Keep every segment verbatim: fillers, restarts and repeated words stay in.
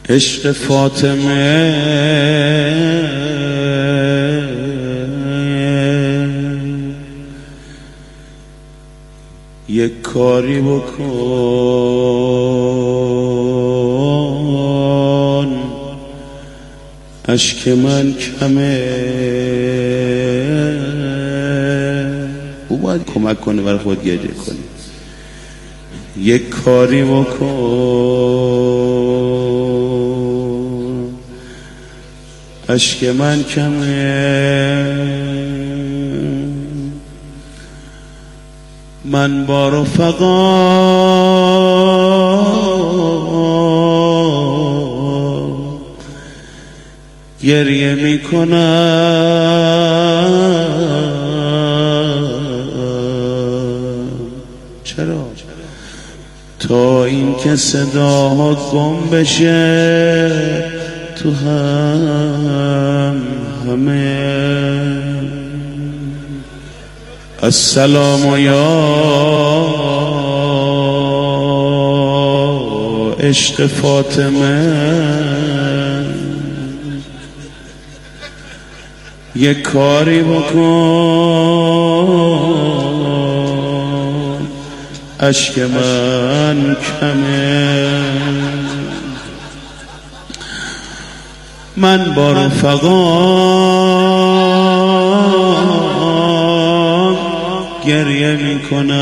عشق فاطمه یک کاری بکن، اشک من کمه. او باید کمک کنه برای خود گریه کنی. یک کاری بکن، اشک من کمه. من با رفقا گریه می کنم. چرا؟ تا این که صداها گم بشه تو هم همه. السلام یا عشق فاطمه، یک کاری بکن، اشک من کمه. من با رفقا گریه می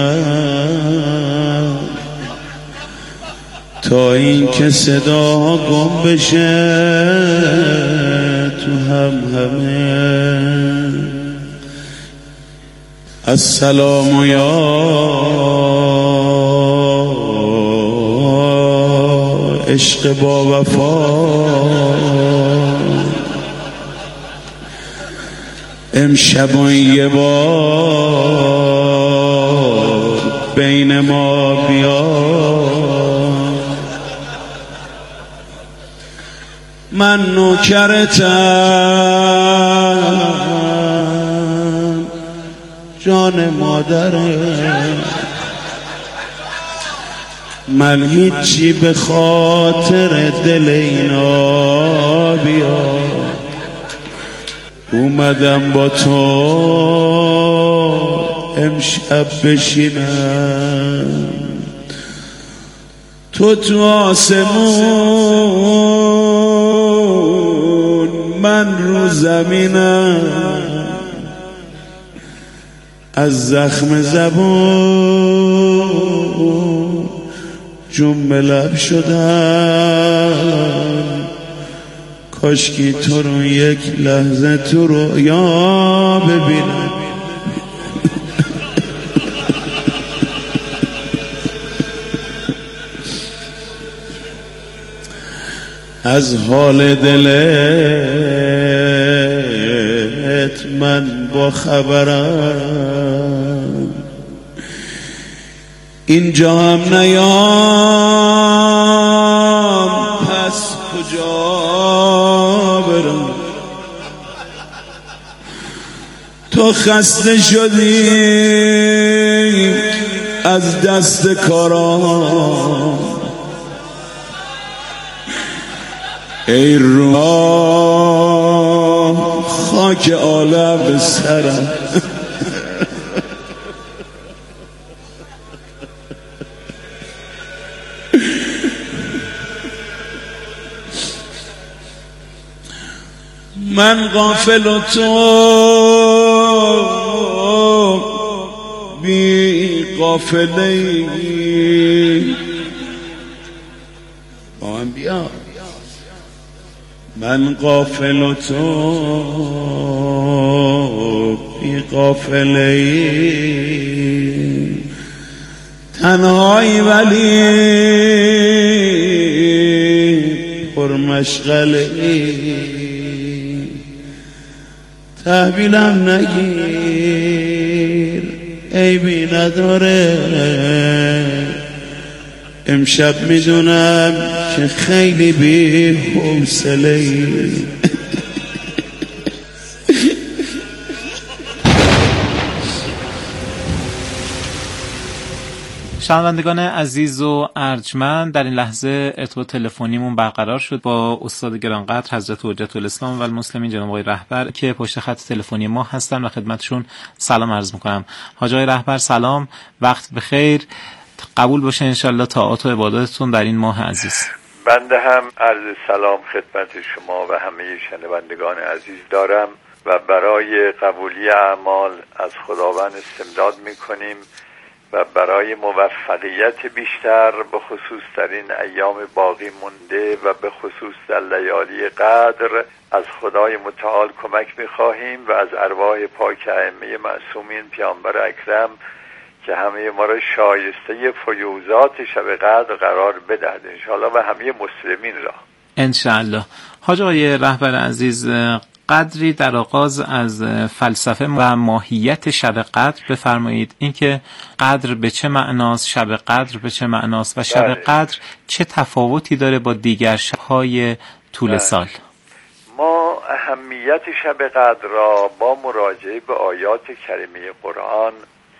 کنم تا این که صدا گم بشه تو هم همه. السلام یا عشق با وفا، امشب و یه بار بین ما بیا. من نوکرتم جان مادرم، من هیچی به خاطر دل اینا بیا. اومدم با تو امشب بشینم، تو تو آسمون من رو زمینم. از زخم زبون جنب لب شدم، کاشکی تو رو یک لحظه تو رویا ببینم. از حال دلت من با خبرم، اینجا هم نیام پس کجا برم. تو خسته شدی از دست کارام، ای روح خاک عالم سرم. من غافل و تو بی غافلی، با من بیا. من غافل و تو بی غافلی، تنهایی ولی پر مشغلی. تحویلم نگیر عیبی نداره، امشب میدونم که خیلی بی حوصله‌ای. شنوندگان عزیز و ارجمند، در این لحظه ارتباط تلفنیمون برقرار شد با استاد گرانقدر حضرت حجت الاسلام و المسلمین جناب آقای رهبر که پشت خط تلفنی ما هستن و خدمتشون سلام عرض میکنم. حاج آقای رهبر سلام، وقت بخیر، قبول باشه انشالله طاعات و عباداتتون در این ماه عزیز. بنده هم عرض سلام خدمت شما و همه شنوندگان عزیز دارم و برای قبولی اعمال از خداوند استمداد میکنیم و برای موفقیت بیشتر به خصوص در این ایام باقی مونده و به خصوص در لیالی قدر از خدای متعال کمک میخواهیم و از ارواح پاک ائمه معصومین پیامبر اکرم که همه ما را شایسته فیوزات شب قدر قرار بدهد انشاءالله و همه مسلمین را انشاءالله. حاج آقای رهبر عزیز، قدری در آغاز از فلسفه و ماهیت شب قدر بفرمایید، اینکه قدر به چه معناست، شب قدر به چه معناست و شب قدر چه تفاوتی داره با دیگر شب‌های طول سال. ما اهمیت شب قدر را با مراجعه به آیات کریمه قرآن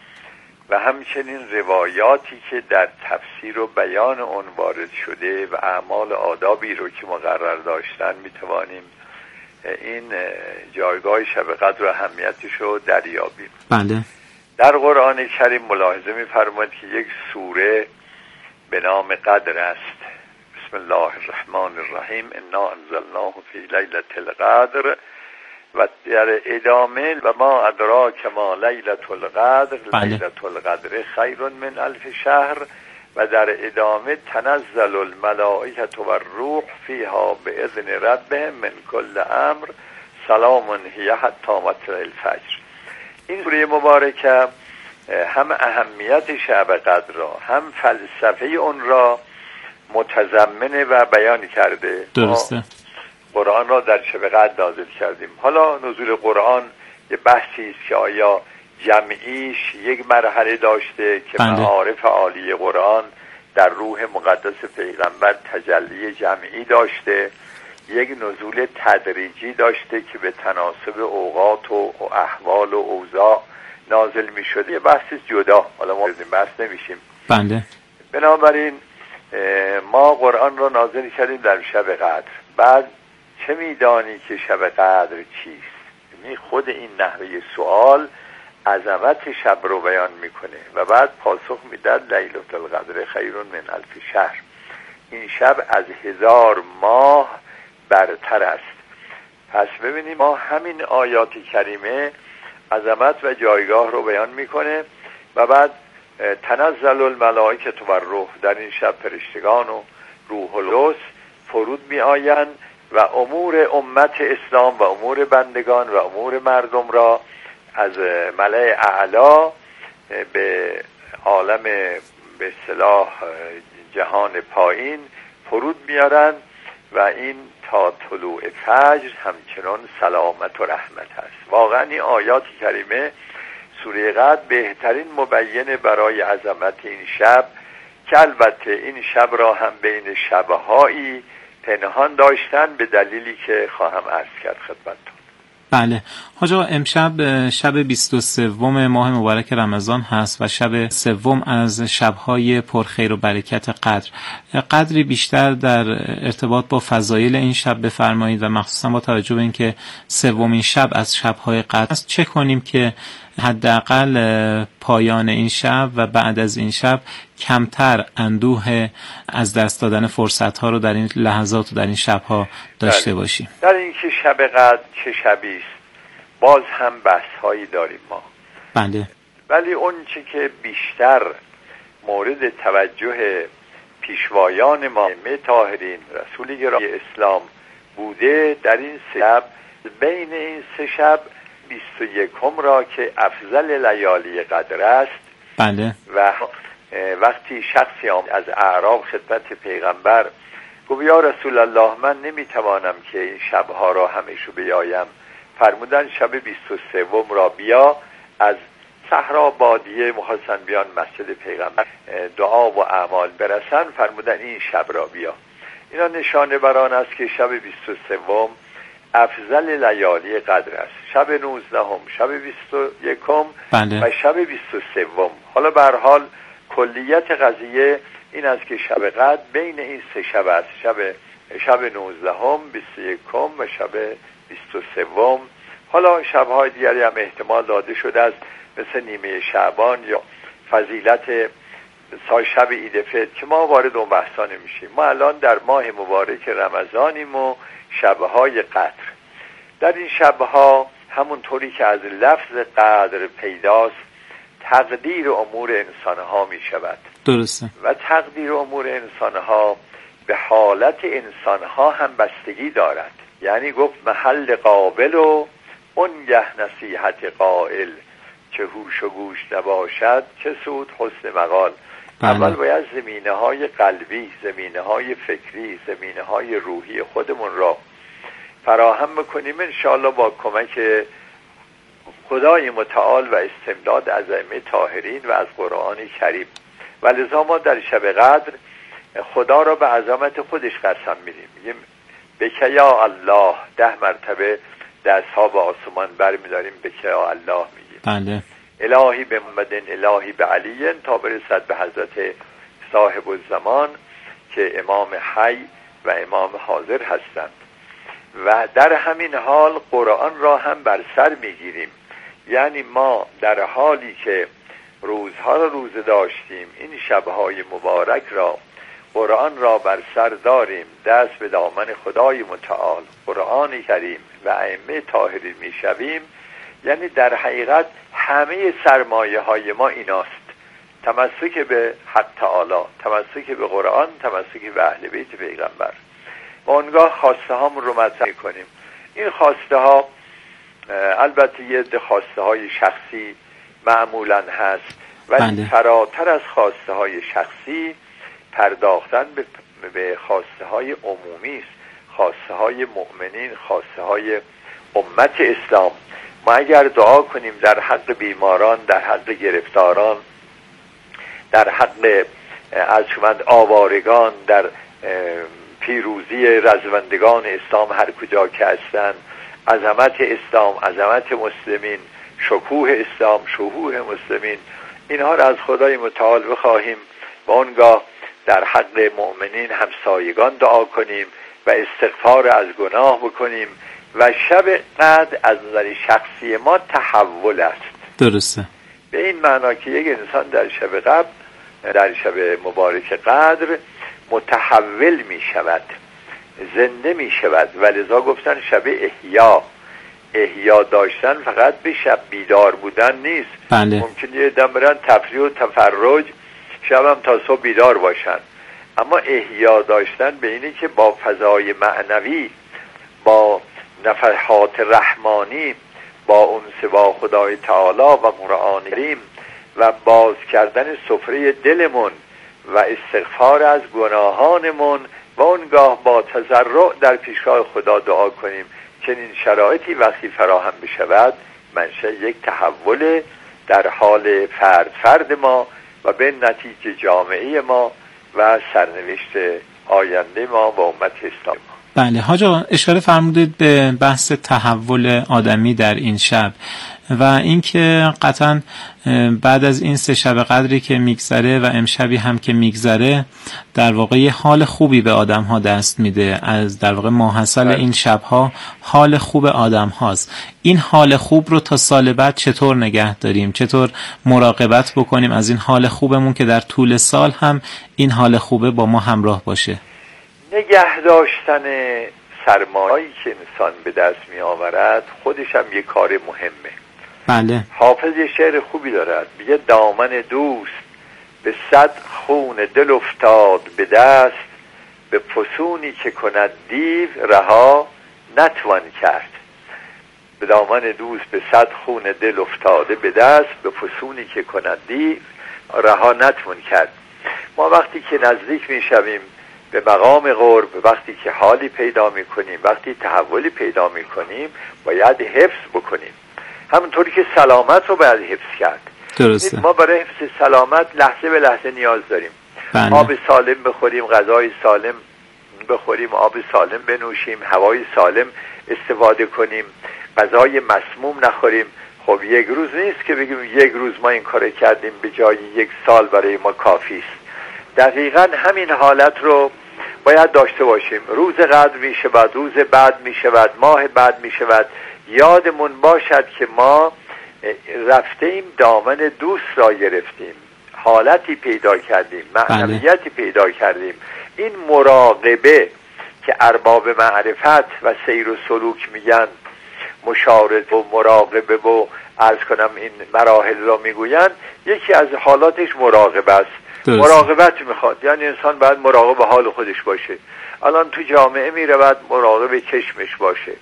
و همچنین روایاتی که در تفسیر و بیان آن وارد شده و اعمال آدابی رو که مقرر داشتن میتوانیم این جایگاه شب قدر و اهمیتش رو دریابیم. بله. در قرآن کریم ملاحظه می‌فرمایید که یک سوره به نام قدر است. بسم الله الرحمن الرحیم، انا انزلناه فی لیلة القدر و در ادامه و ما ادراک ما لیلة القدر لیلة القدر خیر من الف شهر و در ادامه تنزل الملائکة و الروح فیها باذن ربهم من کل امر سلام هی حتی مطلع الفجر. این سوره مبارکه هم اهمیت شب قدر را هم فلسفه اون را متضمنه و بیان کرده. درسته. قرآن را در شب قدر نازل کردیم. حالا نزول قرآن یه بحثی است که آیا جمعیش یک مرحله داشته که بنده. معارف عالی قرآن در روح مقدس پیغمبر تجلی جمعی داشته، یک نزول تدریجی داشته که به تناسب اوقات و احوال و اوضاع نازل می شده. یه بحثی جدا، حالا ما این بحث نمیشیم. بنده. بنابراین ما قرآن را نازل کردیم در شب قدر. بعد چه میدانی که شب قدر چیست؟ یعنی خود این نحوه سوال عظمت شب رو بیان میکنه و بعد پاسخ میداد لیلة القدر خیر من الف شهر. این شب از هزار ماه برتر است. پس ببینیم ما همین آیات کریمه عظمت و جایگاه رو بیان میکنه و بعد تنزل الملائکة و الروح، در این شب فرشتگان و روح القدس فرود می آیند و امور امت اسلام و امور بندگان و امور مردم را از ملأ اعلا به عالم به اصطلاح جهان پایین فرود میارن و این تا طلوع فجر همچنان سلامت و رحمت است. واقعا این آیات کریمه سوره قدر بهترین مبین برای عظمت این شب که البته این شب را هم بین شبهایی پنهان داشتن به دلیلی که خواهم عرض کرد خدمتتون. بله حاج آقا، امشب شب بیست و سوم ماه مبارک رمضان هست و شب سوم از شب‌های پرخیر و برکت قدر. قدری بیشتر در ارتباط با فضایل این شب بفرمایید و مخصوصا با توجه به اینکه سومین شب از شب‌های قدر است، چه کنیم که حداقل پایان این شب و بعد از این شب کمتر اندوه از دست دادن فرصت‌ها رو در این لحظات و در این شب‌ها داشته باشیم؟ در این که شب قدر چه شبی است باز هم بحث‌هایی داریم ما. بله. ولی اون چه که بیشتر مورد توجه پیشوایان ما طاهرین رسول گرامی اسلام بوده در این سه شب، بین این سه شب بیست و یکم را که افضل لیالی قدر است. بله. و وقتی شخصی از اعراب خدمت پیغمبر گفت یا رسول الله من نمیتوانم که این شبها را همشو بیایم، فرمودن شب بیست و سوم را بیا. از صحرا بادیه مخواستن بیان مسجد پیغمبر دعا و اعمال برسن، فرمودن این شب را بیا. اینا نشانه بر آن است که شب بیست و سوم افضل لیالی قدر است. شب نوزدهم، شب بیست و یکم بله. و شب بیست و سوم. حالا به هر حال کلیت قضیه این است که شب قدر بین این سه شب است، شب شب نوزدهم، بیست و یکم و شب بیست و سوم. حالا شب‌های دیگری هم احتمال داده شده است مثل نیمه شعبان یا فضیلت سال شب عید فطر که ما وارد اون بحثا نمیشیم. ما الان در ماه مبارک رمضانیم و شب‌های قدر. در این شب‌ها همونطوری که از لفظ قدر پیداست تقدیر امور انسان‌ها می‌شود. درسته. و تقدیر امور انسان‌ها به حالت انسان‌ها هم بستگی دارد. یعنی گفت محل قابل و اونگه نصیحت قائل، چه هوش و گوش نباشد چه سود حسن مقال. بله. اول باید زمینه های قلبی، زمینه های فکری، زمینه های روحی خودمون را فراهم بکنیم انشاءالله با کمک خدای متعال و استمداد از ائمه طاهرین و از قرآن کریم. و لذا ما در شب قدر خدا را به عظمت خودش قسم میدیم، میگیم بک یا الله، ده مرتبه دستها به آسمان برمیداریم بک یا الله میگیم. بله. الهی به محمد، الهی به علی، تا برسد به حضرت صاحب الزمان که امام حی و امام حاضر هستند. و در همین حال قرآن را هم بر سر میگیریم، یعنی ما در حالی که روزها را روزه داشتیم این شبهای مبارک را قرآن را بر سر داریم، دست به دامن خدای متعال قرآن کریم و ائمه طاهرین میشویم. یعنی در حقیقت همه سرمایه های ما ایناست: تمسک به حق تعالی، تمسک به قرآن، تمسک به اهل بیت پیغمبر. و اونگاه خواسته هامون رو مطرح کنیم. این خواسته ها البته یه ده خواسته های شخصی معمولا هست، ولی فراتر از خواسته های شخصی پرداختن به, به خواسته های عمومی است، خواسته های مؤمنین، خواسته های امت اسلام. ما اگر دعا کنیم در حق بیماران، در حق گرفتاران، در حق ارجمند آوارگان، در پیروزی رزمندگان اسلام هر کجا که هستند، عظمت اسلام، عظمت مسلمین، شکوه اسلام، شکوه مسلمین، اینها را از خدای متعال بخواهیم و اونگاه در حق مؤمنین همسایگان دعا کنیم و استغفار از گناه بکنیم. و شب قدر از نظر شخصی ما تحول است. درسته. به این معنا که یک انسان در شب قدر، در شب مبارک قدر متحول می شود، زنده می شود. و لذا گفتن شب احیا. احیا داشتن فقط به شب بیدار بودن نیست. بله. ممکنه یه دم برن تفریح و تفرج، شب هم تا صبح بیدار باشن. اما احیا داشتن به اینه که با فضای معنوی، با نفحات رحمانی، با انس با خدای تعالی و قرآن کریم و باز کردن سفره دلمون و استغفار از گناهانمون و اونگاه با تضرع در پیشگاه خدا دعا کنیم. چنین شرایطی وقتی فراهم بشود منشأ یک تحول در حال فرد فرد ما و به نتیجه جامعه ما و سرنوشت آینده ما و امت اسلام. بله حاج آقا، اشاره فرمودید به بحث تحول آدمی در این شب و اینکه قطعا بعد از این سه شب قدری که میگذره و امشبی هم که میگذره در واقع یه حال خوبی به آدم ها دست میده. از در واقع ماحصل این شبها حال خوب آدم هاست. این حال خوب رو تا سال بعد چطور نگه داریم؟ چطور مراقبت بکنیم از این حال خوبمون که در طول سال هم این حال خوبه با ما همراه باشه؟ نگه داشتن سرمایه‌ای که انسان به دست می آورد خودش هم یه کار مهمه. بله. حافظ یه شعر خوبی دارد، میگه دامن دوست به صد خون دل افتاد به دست، به فسونی که کند دیو رها نتوان کرد. به دامن دوست به صد خون دل افتاده به دست، به فسونی که کند دیو رها نتوان کرد. ما وقتی که نزدیک می شویم به مقام قرب، وقتی که حالی پیدا می کنیم، وقتی تحولی پیدا می کنیم، باید حفظ بکنیم. همونطوری که سلامت رو باید حفظ کرد. درسته. ما برای حفظ سلامت لحظه به لحظه نیاز داریم. بله. آب سالم بخوریم، غذای سالم بخوریم، آب سالم بنوشیم، هوای سالم استفاده کنیم، غذای مسموم نخوریم. خب یک روز نیست که بگیم یک روز ما این کار کردیم به جای یک سال برای ما کافی است. دقیقاً همین حالت رو باید داشته باشیم. روز قدر می شود، روز بعد می شود، ماه بعد می شود، یادمون باشد که ما رفتیم دامن دوست را گرفتیم، حالتی پیدا کردیم، معنویتی پیدا کردیم. این مراقبه که ارباب معرفت و سیر و سلوک میگن، مشارد و مراقبه و عرض کنم این مراحل را میگوین، یکی از حالاتش مراقبه است. درست. مراقبت میخواد، یعنی انسان باید مراقب حال خودش باشه. الان تو جامعه میره باید مراقب چشمش باشه،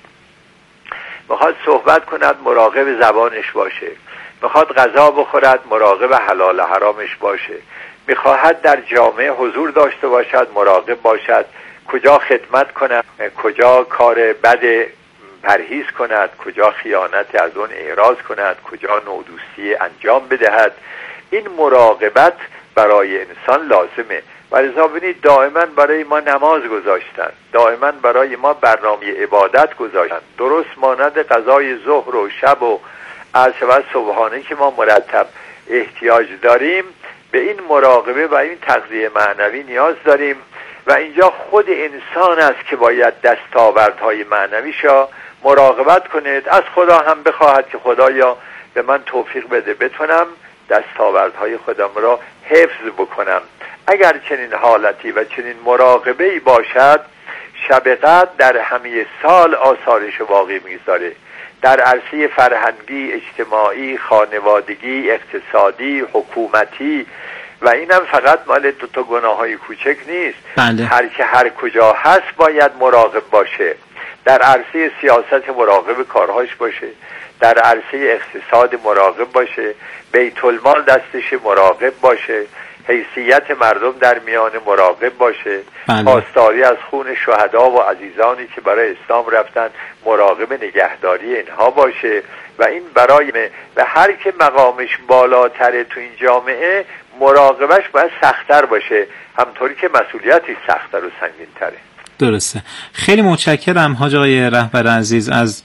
میخواد صحبت کند مراقب زبانش باشه، میخواد غذا بخورد مراقب حلال حرامش باشه، میخواهد در جامعه حضور داشته باشد مراقب باشد، کجا خدمت کند، کجا کار بد پرهیز کند، کجا خیانت از اون اعراض کند، کجا نودوستی انجام بدهد. این مراقبت برای انسان لازمه و لذا ببینید دائما برای ما نماز گذاشتن، دائما برای ما برنامه عبادت گذاشتن، درست مانند قضای ظهر و شب و عصر و صبحانه که ما مرتب احتیاج داریم. به این مراقبه و این تغذیه معنوی نیاز داریم و اینجا خود انسان است که باید دستاوردهای معنویشا مراقبت کنید. از خدا هم بخواهد که خدایا به من توفیق بده بتونم دستاوردهای خودم را حفظ بکنم. اگر چنین حالتی و چنین مراقبه‌ای باشد، شب قدر در همه سال آثارش باقی می‌گذاره، در عرصه فرهنگی، اجتماعی، خانوادگی، اقتصادی، حکومتی، و اینم فقط مال دو تا گناه‌های کوچک نیست. بله. هر که هر کجا هست باید مراقب باشه. در عرصه سیاست مراقب کارهاش باشه، در عرصه اقتصاد مراقب باشه، بیت المال دستش مراقب باشه، حیثیت مردم در میان مراقب باشه، پاسداری از خون شهدا و عزیزانی که برای اسلام رفتن مراقب نگهداری اینها باشه. و این برای و هر که مقامش بالاتره تو این جامعه مراقبش باید سخت‌تر باشه، همطوری که مسئولیتش سخت‌تر و سنگین‌تره. درسته. خیلی متشکرم حاج آقای رهبر عزیز از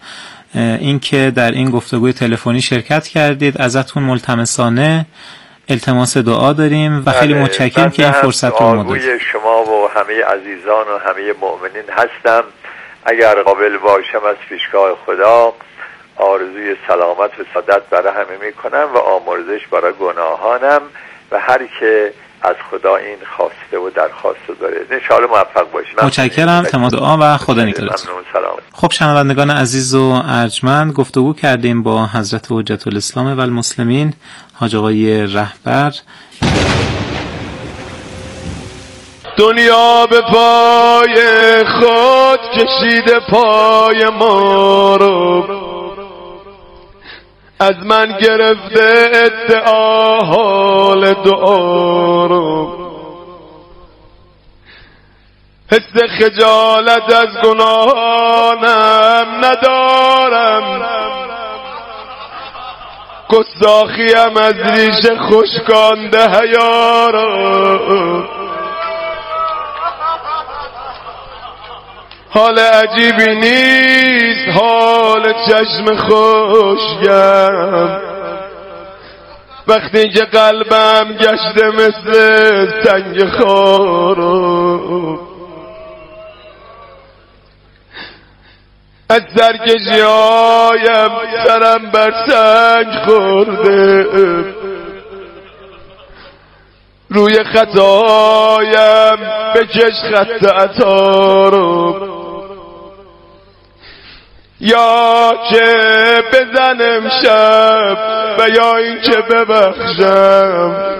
اینکه در این گفتگوی تلفنی شرکت کردید. ازتون ملتمسانه التماس دعا داریم و خیلی متشکرم که این فرصت رو ما دادید. شما و همه عزیزان و همه مؤمنین هستم. اگر قابل باشم از پیشگاه خدا آرزوی سلامت و سعادت برای همه میکنم و آمرزش برای گناهانم و هر که از خدا این خواسته و درخواسته داره. انشاءالله موفق باشید. متشکرم. تمام دعا و خدا نگهدارتون. خب شنوندگان عزیز و ارجمند، گفتگو کردیم با حضرت حجت الاسلام و المسلمین حاج آقای رهبر. دنیا به پای خود کشیده پای ما رو، از من گرفته ادعا حال دعا رو، حس خجالت از گناهانم ندارم، گستاخیم از ریش خشکانده حیا رو. حال عجیبی نیست حال چشم خوشگم، وقتی که قلبم گشته مثل سنگ خارو، از سرکشی‌هایم سرم بر سنگ خورده، روی خطایم بکش خط عطا رو، یا که بزنم شب و یا این که ببخشم.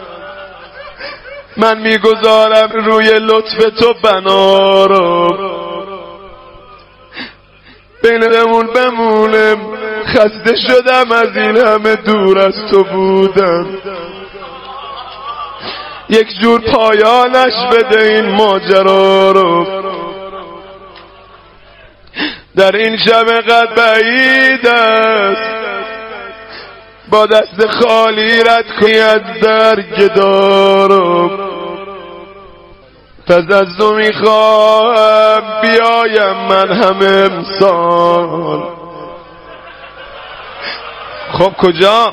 من میگذارم روی لطف تو بنا رو، بینمون بمونم، خسته شدم از این همه دور از تو بودم، یک جور پایانش بده این ماجرا رو. در این شب قد بعید است با دست خالی رد کنی از در گدارو، پس از تو میخواهم بیایم من هم امسال، خب کجا؟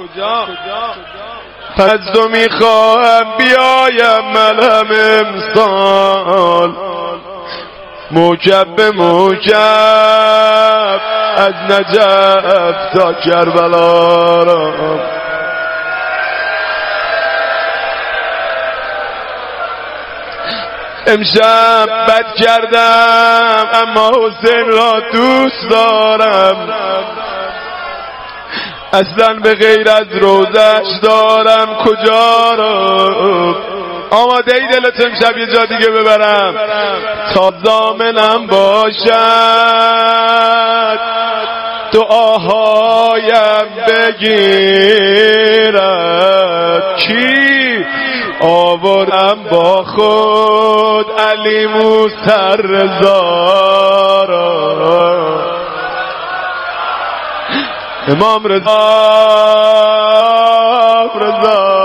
پس تو میخواهم بیایم ملهم امسال موکب به موکب از نجف تا کربلا را. امشب بد کردم اما حسین را دوست دارم، اصلا به غیر از روزش دارم کجا را. آماده ای دلت امشب یه جا دیگه ببرم تا ضامنم باشد دعاهایم بگیرد. کی آوردم با خود علی موسی رضا را، امام رضا رضا.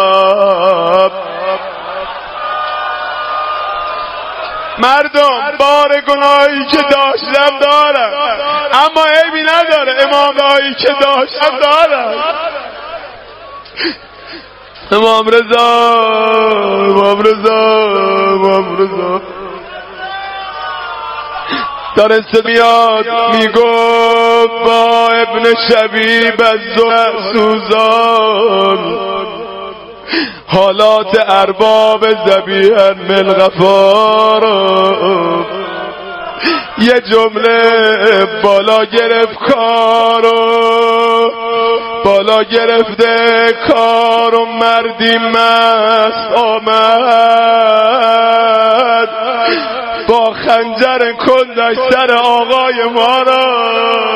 مردم بار گناهی که داشتم دارم اما عیبی نداره، امام رضایی که داشتم دارم. امام رضا امام رضا امام رضا دارسته میاد میگفت با ابن شبیب از سوزان حالات ارباب ذبیحا من غفار. یه جمله بالا گرفت کارو، بالا گرفته کارو، مردی مست آمد با خنجر کندش سر آقای ما را.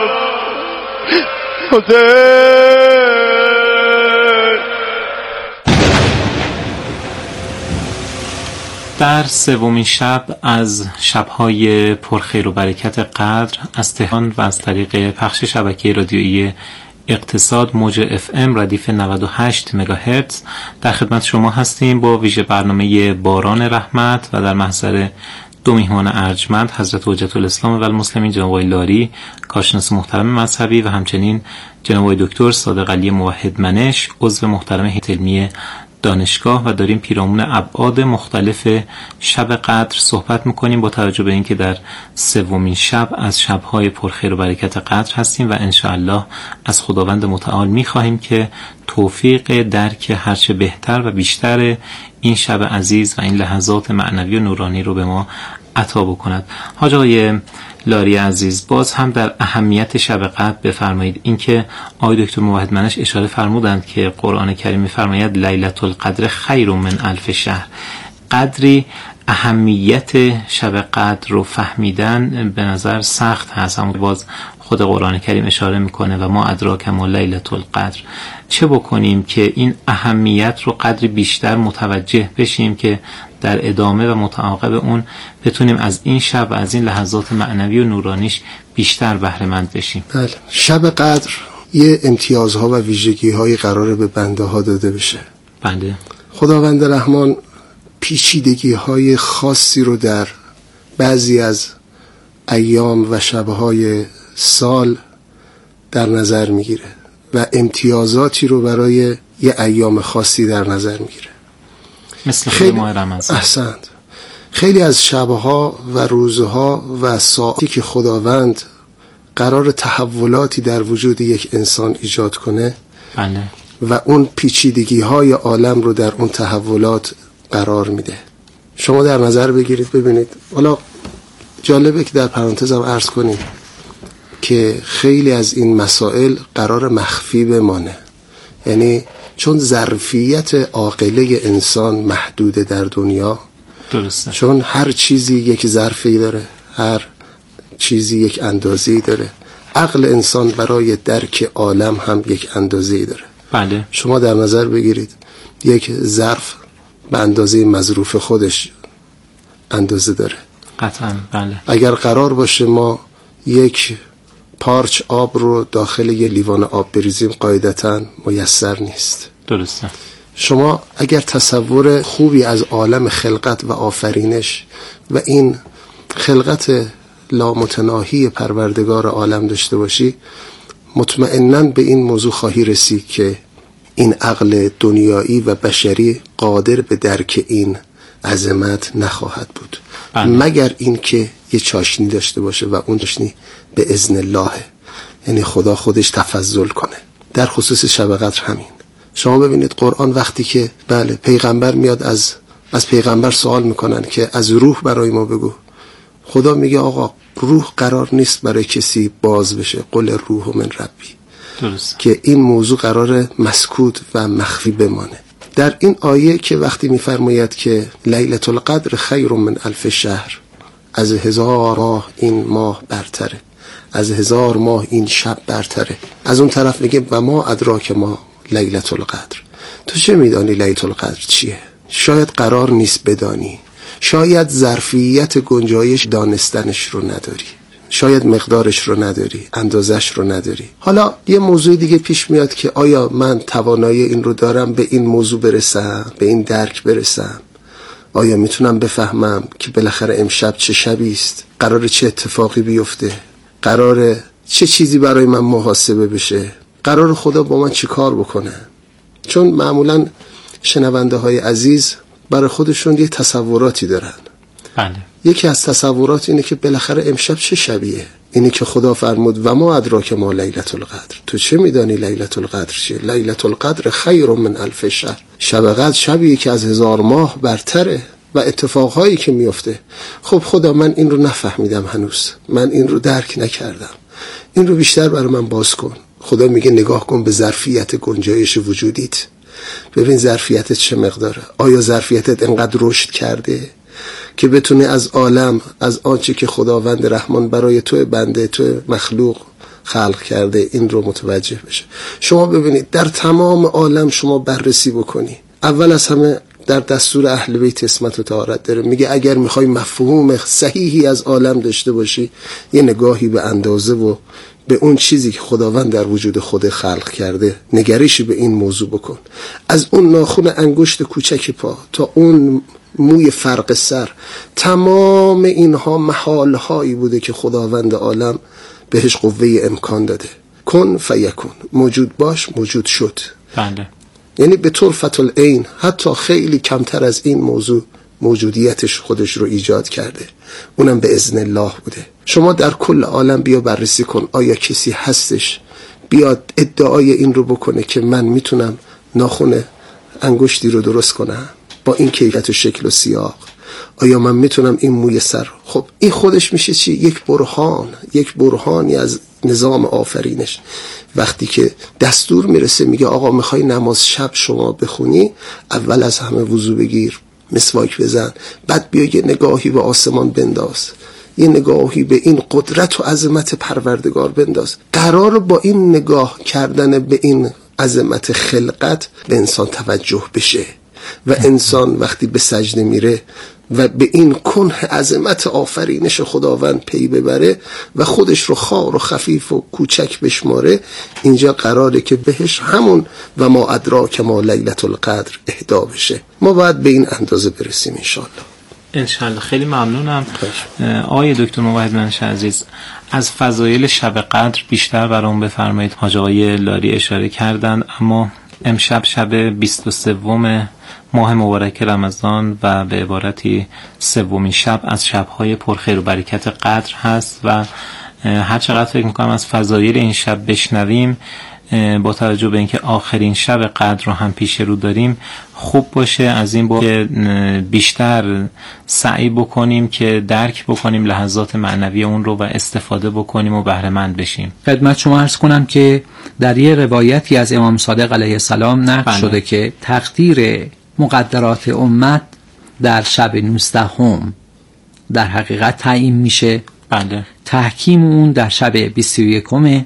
حسین در سومین شب از شب‌های پرخیر و برکت قدر از تهران و از طریق پخش شبکه رادیویی اقتصاد موج اف ام ردیف نود و هشت مگاهرتز در خدمت شما هستیم با ویژه برنامه باران رحمت و در محضر دو میهمان ارجمند حضرت حجت الاسلام و المسلمین جناب آقای لاری کارشناس محترم مذهبی و همچنین جناب آقای دکتر صادق علی موحد منش عضو محترم هیئت علمی دانشگاه و داریم پیرامون ابعاد مختلف شب قدر صحبت میکنیم با توجه به اینکه در سومین شب از شب‌های پرخیر و برکت قدر هستیم و انشاءالله از خداوند متعال میخواهیم که توفیق درک هرچه بهتر و بیشتر این شب عزیز و این لحظات معنوی و نورانی رو به ما عطا بکند. حاج آقای لاری عزیز، باز هم در اهمیت شب قدر بفرمایید. اینکه آقای دکتر موحد منش اشاره فرمودند که قرآن کریم می‌فرماید لیلة القدر خیر من الف شهر. قدری اهمیت شب قدر رو فهمیدن به نظر سخت هست، اما باز خود قرآن کریم اشاره میکنه و ما ادراک ما لیلة القدر. چه بکنیم که این اهمیت رو قدری بیشتر متوجه بشیم که در ادامه و متعاقب اون بتونیم از این شب و از این لحظات معنوی و نورانیش بیشتر بهره مند بشیم؟ بله، شب قدر یه امتیازها و ویژگی‌های قراره به بنده ها داده بشه. بله. خداوند رحمان پیچیدگی‌های خاصی رو در بعضی از ایام و شب‌های سال در نظر میگیره و امتیازاتی رو برای یه ایام خاصی در نظر میگیره. مثل خیلی ماه رمضان. احسنت. خیلی از شبها و روزها و ساعاتی که خداوند قرار تحولاتی در وجود یک انسان ایجاد کنه، بله، و اون پیچیدگی های عالم رو در اون تحولات قرار میده. شما در نظر بگیرید ببینید. حالا جالبه که در پرانتزم عرض کنیم که خیلی از این مسائل قرار مخفی بمانه، یعنی چون ظرفیت عاقله انسان محدوده در دنیا. درسته. چون هر چیزی یک ظرفی داره، هر چیزی یک اندازه‌ای داره. عقل انسان برای درک عالم هم یک اندازه‌ای داره. بله. شما در نظر بگیرید یک ظرف به اندازه مظروف خودش اندازه داره. قطعا. بله. اگر قرار باشه ما یک پارچ آب رو داخل یه لیوان آب بریزیم قاعدتاً میسر نیست. درسته. شما اگر تصور خوبی از عالم خلقت و آفرینش و این خلقت لامتناهی پروردگار عالم داشته باشی، مطمئناً به این موضوع خواهی رسید که این عقل دنیایی و بشری قادر به درک این عظمت نخواهد بود بله. مگر این که یه چاشنی داشته باشه و اون چاشنی به اذن الله، یعنی خدا خودش تفضل کنه. در خصوص شب قدر همین. شما ببینید قرآن وقتی که بله پیغمبر میاد از از پیغمبر سوال میکنن که از روح برای ما بگو، خدا میگه آقا روح قرار نیست برای کسی باز بشه، قل روح من ربی، درست. که این موضوع قرار مسکوت و مخفی بمانه. در این آیه که وقتی میفرماید که لیلة القدر خیر من الف شهر، از هزار ماه این ماه برتره، از هزار ماه این شب برتره، از اون طرف میگه و ما ادراک ما لیلة القدر. تو چه میدانی لیلة القدر چیه؟ شاید قرار نیست بدانی، شاید ظرفیت گنجایش دانستنش رو نداری، شاید مقدارش رو نداری، اندازش رو نداری. حالا یه موضوع دیگه پیش میاد که آیا من توانایی این رو دارم به این موضوع برسم، به این درک برسم؟ آیا میتونم بفهمم که بالاخره امشب چه شبی است؟ قرار چه اتفاقی بیفته؟ قرار چه چیزی برای من محاسبه بشه؟ قرار خدا با من چی کار بکنه؟ چون معمولا شنونده های عزیز برای خودشون یه تصوراتی دارن. بله. یکی از تصورات اینه که بالاخره امشب چه شبیه؟ اینی که خدا فرمود و ما ادراک ما لیلة القدر. تو چه میدانی لیلة القدر چیه؟ لیلة القدر خیر من الف شهر. شب قدر شبیه که از هزار ماه برتره و اتفاقهایی که میفته. خب خدا من این رو نفهمیدم هنوز، من این رو درک نکردم، این رو بیشتر برای من باز کن. خدا میگه نگاه کن به ظرفیت گنجایش وجودیت، ببین ظرفیتت چه مقداره. آیا ظرفیتت انقدر رشد کرده که بتونه از عالم، از آنچه که خداوند رحمان برای تو بنده، تو مخلوق خلق کرده، این رو متوجه بشه؟ شما ببینید در تمام عالم شما بررسی بکنی، اول از همه در دستور اهل بیت عصمت و طهارت داره، میگه اگر میخوای مفهوم صحیحی از عالم داشته باشی، یه نگاهی به اندازه و به اون چیزی که خداوند در وجود خود خلق کرده نگرشی به این موضوع بکن. از اون ناخن انگشت کوچک پا تا اون موی فرق سر، تمام اینها محالهایی بوده که خداوند عالم بهش قوه امکان داده. کن فیکون، موجود باش، موجود شد. بله. یعنی به طرفت العین، حتی خیلی کمتر از این موضوع موجودیتش خودش رو ایجاد کرده، اونم به اذن الله بوده. شما در کل عالم بیا بررسی کن، آیا کسی هستش بیاد ادعای این رو بکنه که من میتونم ناخن انگشتی رو درست کنم با این کیفیت و شکل و سیاق؟ آیا من میتونم این موی سر؟ خب این خودش میشه چی؟ یک برهان، یک برهانی از نظام آفرینش. وقتی که دستور میرسه میگه آقا میخوای نماز شب شما بخونی، اول از همه وضو بگیر، مسواک بزن، بعد بیا یه نگاهی به آسمان بنداز، یه نگاهی به این قدرت و عظمت پروردگار بنداز. قرار با این نگاه کردن به این عظمت خلقت به انسان توجه بشه و انسان وقتی به سجده میره و به این کنه عظمت آفرینش خداوند پی ببره و خودش رو خار و خفیف و کوچک بشماره، اینجا قراره که بهش همون و ما ادراک ما لیلة القدر اهدا بشه. ما باید به این اندازه برسیم انشالله. انشالله. خیلی ممنونم آقای دکتر موحد منش عزیز. از فضایل شب قدر بیشتر برام بفرمایید. حاج آقای لاری اشاره کردن، اما امشب شب بیست و سوم ماه مبارک رمضان و به عبارتی سومین شب از شب‌های پرخیر و برکت قدر هست و هر چقدر فکر می‌کنم از فضایل این شب بشنویم، با توجه به اینکه آخرین شب قدر رو هم پیش رو داریم، خوب باشه از این با که بیشتر سعی بکنیم که درک بکنیم لحظات معنوی اون رو و استفاده بکنیم و بهره مند بشیم. خدمت شما عرض کنم که در یه روایتی از امام صادق علیه السلام نقل شده که تقدیر مقدرات امت در شب نوزدهم در حقیقت تعیین میشه. بله. تحکیم اون در شب بیست و یکم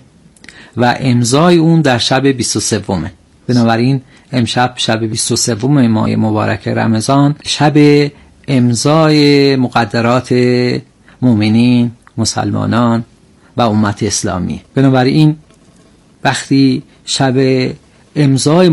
و امضای اون در شب بیست و سوم. بنابراین امشب شب بیست و سوم ماه مبارک رمضان، شب امضای مقدرات مؤمنین، مسلمانان و امت اسلامی. بنابراین وقتی شب امضای